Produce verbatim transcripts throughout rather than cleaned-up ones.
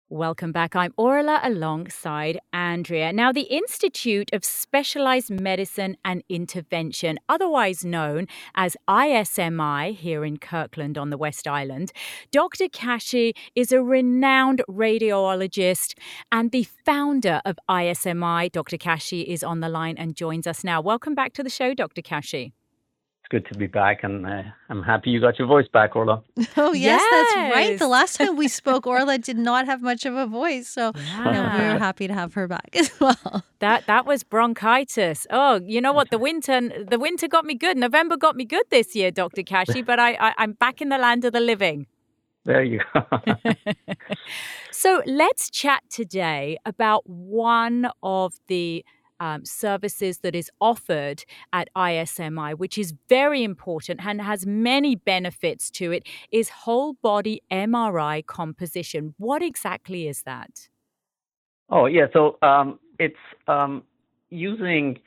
Welcome back. I'm Orla alongside Andrea. Now, the Institute of Specialized Medicine and Intervention, otherwise known as I S M I here in Kirkland on the West Island, Doctor Kashi is a renowned radiologist and the founder of I S M I. Doctor Kashi is on the line and joins us now. Welcome back to the show, Doctor Kashi. It's good to be back, and uh, I'm happy you got your voice back, Orla. Oh, yes, Yes. that's right. The last time we spoke, Orla did not have much of a voice. So no, Yeah. we're happy to have her back as well. That that was bronchitis. Oh, you know what? The winter the winter got me good. November got me good this year, Doctor Kashi, but I, I I'm back in the land of the living. There you go. So let's chat today about one of the um, services that is offered at I S M I, which is very important and has many benefits to it, is whole body M R I composition. What exactly is that? Oh, yeah. So um, it's um, using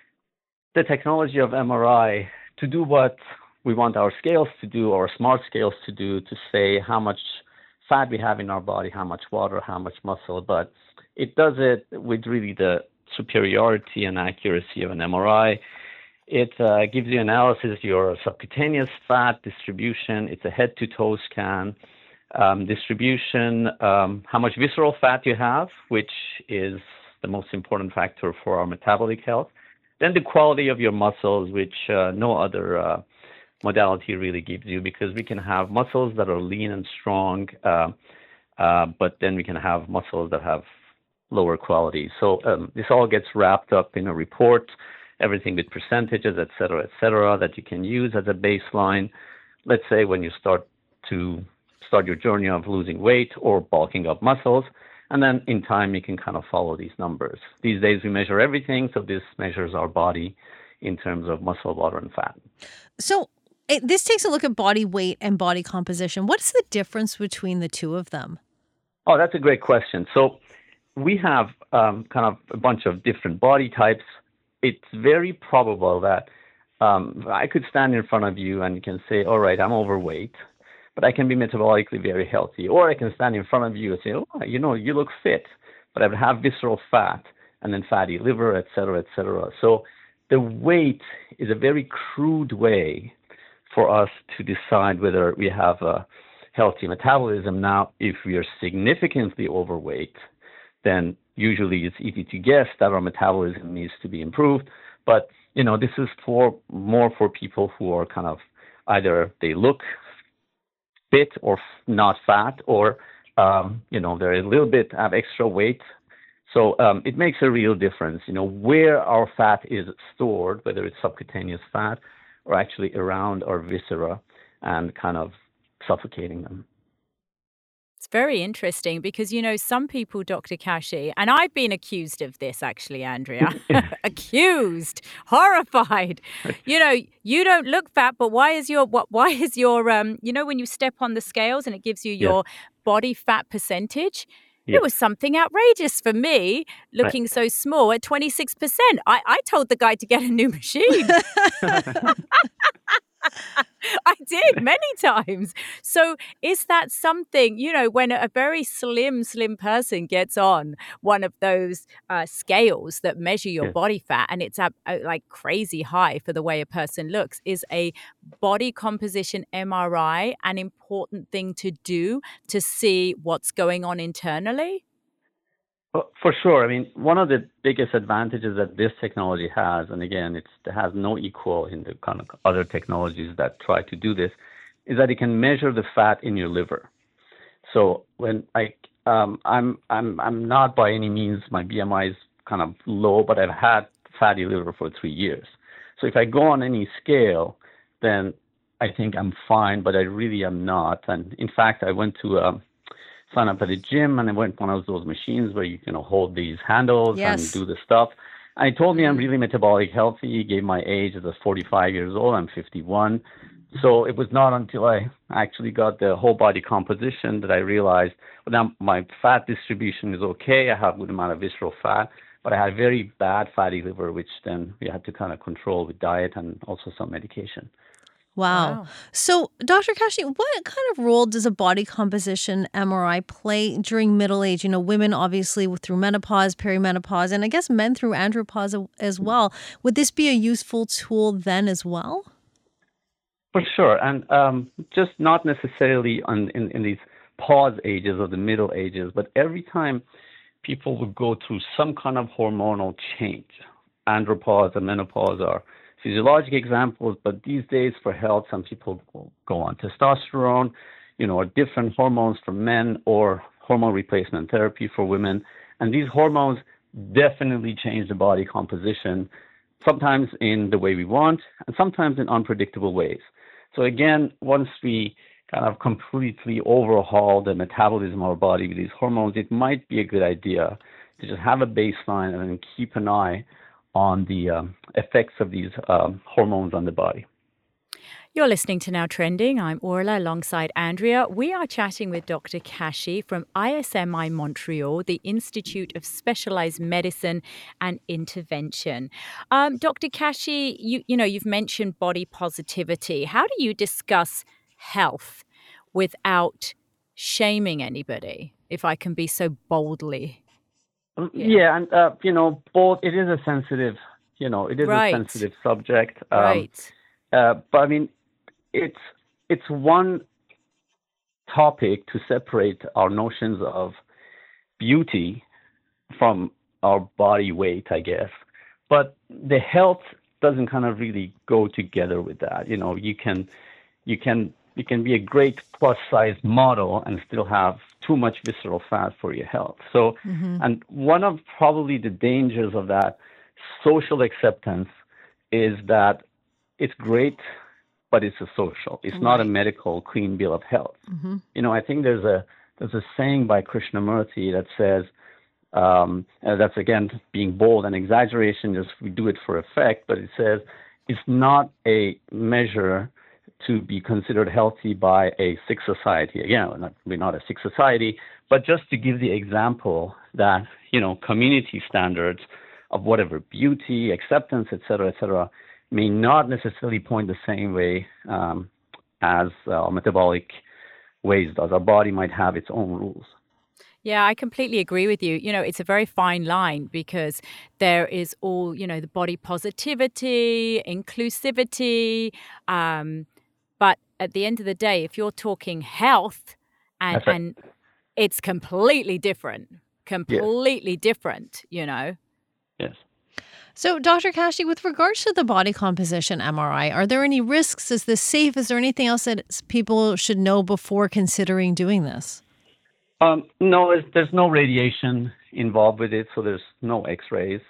the technology of M R I to do what we want our scales to do, or smart scales to do, to say how much fat we have in our body, how much water, how much muscle. But it does it with really the superiority and accuracy of an M R I. It uh, gives you analysis of your subcutaneous fat distribution. It's a head-to-toe scan. Um, distribution, um, how much visceral fat you have, which is the most important factor for our metabolic health. Then the quality of your muscles, which uh, no other uh, modality really gives you, because we can have muscles that are lean and strong, uh, uh, but then we can have muscles that have lower quality. So um, this all gets wrapped up in a report, everything with percentages, et cetera, et cetera, that you can use as a baseline. Let's say when you start to start your journey of losing weight or bulking up muscles, and then in time you can kind of follow these numbers. These days we measure everything, so this measures our body in terms of muscle, water, and fat. So it, this takes a look at body weight and body composition. What's the difference between the two of them? Oh, that's a great question. So we have um, kind of a bunch of different body types. It's very probable that um, I could stand in front of you and you can say, all right, I'm overweight, but I can be metabolically very healthy. Or I can stand in front of you and say, oh, you know, you look fit, but I would have visceral fat and then fatty liver, et cetera, et cetera. So the weight is a very crude way for us to decide whether we have a healthy metabolism. Now, if we are significantly overweight, then usually it's easy to guess that our metabolism needs to be improved. But, you know, this is for more for people who are kind of either they look fit or not fat, or, um, you know, they're a little bit have extra weight. So um, it makes a real difference, you know, where our fat is stored, whether it's subcutaneous fat or actually around our viscera and kind of suffocating them. It's very interesting because, you know, some people, Doctor Kashi, and I've been accused of this actually, Andrea, accused, horrified. You know, you don't look fat, but why is your, what, why is your, um, you know, when you step on the scales and it gives you your Yes. body fat percentage, Yes. it was something outrageous for me, looking so small at twenty-six percent. I, I told the guy to get a new machine. I did many times. So is that something, you know, when a very slim, slim person gets on one of those uh, scales that measure your Yes. body fat and it's at, uh, like crazy high for the way a person looks, is a body composition M R I an important thing to do to see what's going on internally? Well, for sure. I mean, one of the biggest advantages that this technology has, and again, it's, it has no equal in the kind of other technologies that try to do this, is that it can measure the fat in your liver. So when I, um, I'm, I'm, I'm not by any means, my B M I is kind of low, but I've had fatty liver for three years. So if I go on any scale, then I think I'm fine, but I really am not. And in fact, I went to um, sign up at a gym, and I went one of those machines where you can hold these handles Yes. and do the stuff. And he told me I'm really metabolic healthy. He gave my age as forty-five years old. I'm fifty-one. So it was not until I actually got the whole body composition that I realized, well, now my fat distribution is okay. I have a good amount of visceral fat, but I had very bad fatty liver, which then we had to kind of control with diet and also some medication. Wow. Wow. So, Doctor Kashi, what kind of role does a body composition M R I play during middle age? You know, women obviously through menopause, perimenopause, and I guess men through andropause as well. Would this be a useful tool then as well? For sure. And um, just not necessarily on, in, in these pause ages or the middle ages, but every time people would go through some kind of hormonal change, andropause and menopause are physiologic examples, but these days for health, some people will go on testosterone, you know, or different hormones for men or hormone replacement therapy for women. And these hormones definitely change the body composition, sometimes in the way we want and sometimes in unpredictable ways. So again, once we kind of completely overhaul the metabolism of our body with these hormones, it might be a good idea to just have a baseline and then keep an eye on the um, effects of these um, hormones on the body. You're listening to Now Trending. I'm Orla alongside Andrea. We are chatting with Doctor Kashi from I S M I Montreal, the Institute of Specialized Medicine and Intervention. Um, Doctor Kashi, you, you know, you've mentioned body positivity. How do you discuss health without shaming anybody, if I can be so boldly? Yeah, yeah and, uh, you know, both, it is a sensitive, you know, it is right. a sensitive subject. Um, right. Uh, but I mean, it's it's one topic to separate our notions of beauty from our body weight, I guess. But the health doesn't kind of really go together with that. You know, you can you can you can be a great plus size model and still have too much visceral fat for your health. So, mm-hmm. and one of probably the dangers of that social acceptance is that it's great, but it's a social. It's right. not a medical clean bill of health. Mm-hmm. You know, I think there's a there's a saying by Krishnamurti that says, um, and that's again being bold and exaggeration, just we do it for effect, but it says it's not a measure to be considered healthy by a sick society. Again, not, we're not a sick society, but just to give the example that, you know, community standards of whatever beauty, acceptance, et cetera, et cetera, may not necessarily point the same way um, as uh, metabolic ways does. Our body might have its own rules. Yeah, I completely agree with you. You know, it's a very fine line because there is all, you know, the body positivity, inclusivity. Um, but at the end of the day, if you're talking health and, right. and it's completely different, completely yes. different, you know. Yes. So, Doctor Kashi, with regards to the body composition M R I, are there any risks? Is this safe? Is there anything else that people should know before considering doing this? Um, no, there's no radiation involved with it, so there's no X-rays,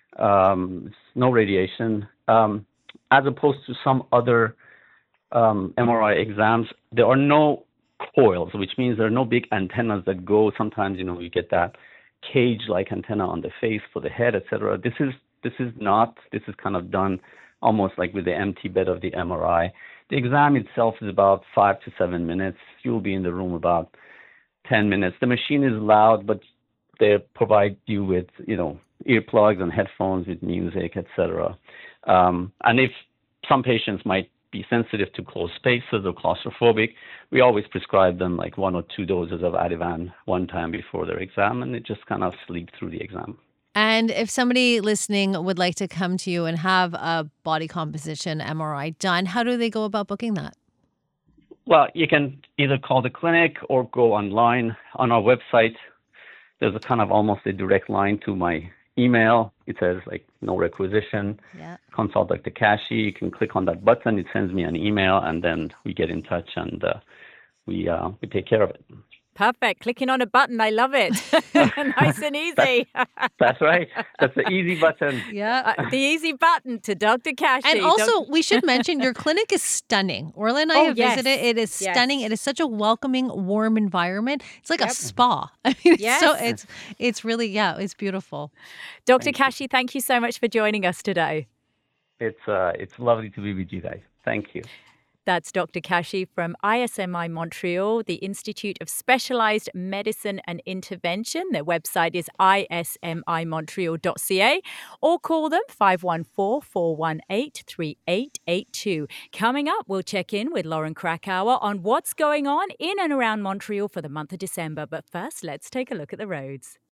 um, no radiation. Um, as opposed to some other um, M R I exams, there are no coils, which means there are no big antennas that go. Sometimes, you know, you get that cage-like antenna on the face for the head, et cetera. This is This is not, this is kind of done almost like with the empty bed of the M R I. The exam itself is about five to seven minutes. You'll be in the room about ten minutes. The machine is loud, but they provide you with, you know, earplugs and headphones with music, et cetera. Um, and if some patients might be sensitive to closed spaces or claustrophobic, we always prescribe them like one or two doses of Ativan one time before their exam, and they just kind of sleep through the exam. And if somebody listening would like to come to you and have a body composition M R I done, how do they go about booking that? Well, you can either call the clinic or go online on our website. There's a kind of almost a direct line to my email. It says like no requisition, yeah. Consult Doctor Kashi. You can click on that button. It sends me an email, and then we get in touch and uh, we uh, we take care of it. Perfect. Clicking on a button. I love it. Nice and easy. that's, that's right. That's the easy button. Yeah. Uh, the easy button to Doctor Kashi. And also, Doctor we should mention your clinic is stunning. Orla and I oh, have yes. visited. It is yes. stunning. It is such a welcoming, warm environment. It's like yep. a spa. I mean, it's yes. so it's it's really, yeah, it's beautiful. Doctor Thank Kashi, you. thank you so much for joining us today. It's uh, it's lovely to be with you guys. Thank you. That's Doctor Kashi from I S M I Montreal, the Institute of Specialized Medicine and Intervention. Their website is I S M I montreal dot c a, or call them five one four, four one eight, three eight eight two. Coming up, we'll check in with Lauren Krakauer on what's going on in and around Montreal for the month of December. But first, let's take a look at the roads.